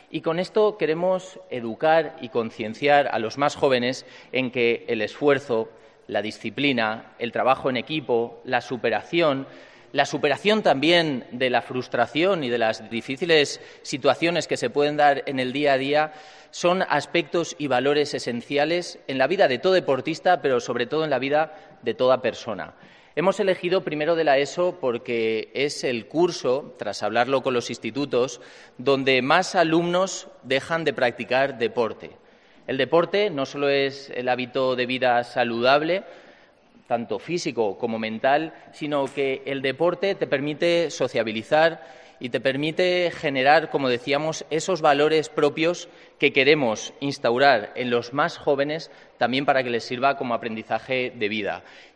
Y con esto queremos educar y concienciar a los más jóvenes en que el esfuerzo, la disciplina, el trabajo en equipo, la superación también de la frustración y de las difíciles situaciones que se pueden dar en el día a día son aspectos y valores esenciales en la vida de todo deportista, pero sobre todo en la vida de toda persona. Hemos elegido primero de la ESO porque es el curso, tras hablarlo con los institutos, donde más alumnos dejan de practicar deporte. El deporte no solo es el hábito de vida saludable, tanto físico como mental, sino que el deporte te permite sociabilizar y te permite generar, como decíamos, esos valores propios que queremos instaurar en los más jóvenes también para que les sirva como aprendizaje de vida.